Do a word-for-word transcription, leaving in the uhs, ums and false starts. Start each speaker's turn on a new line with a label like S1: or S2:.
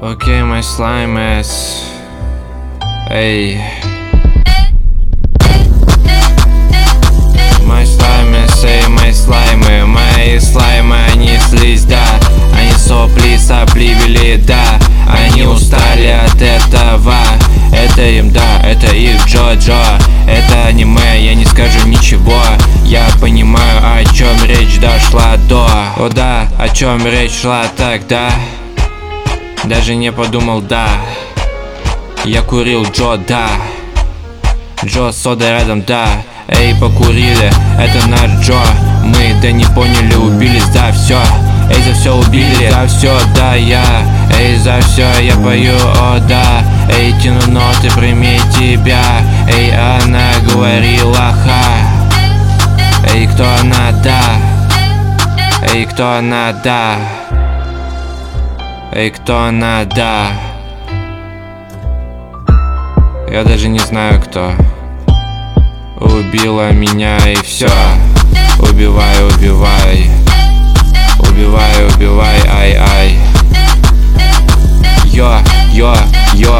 S1: Okay, my slime ass. Эй. My slime ass, эй, мои слаймы. Мои слаймы, они слизь, да. Они сопли, сопли вели, да. Они устали от этого. Это им, да, это их Джо-Джо. Это аниме, я не скажу ничего. Я понимаю, о чем речь дошла до. О да, о чем речь шла тогда. Даже не подумал, да. Я курил Джо, да. Джо с содой рядом, да. Эй, покурили, это наш Джо. Мы, да не поняли, убились, да, все. Эй, за все убили, за все, да, я. Эй, за все я пою, о, да. Эй, тяну ноты, прими тебя. Эй, она говорила, ха. Эй, кто она, да. Эй, кто она, да. Эй, кто она, да. Я даже не знаю, кто. Убила меня и все. Убивай, убивай. Убивай, убивай, ай-ай. Йо, йо, йо.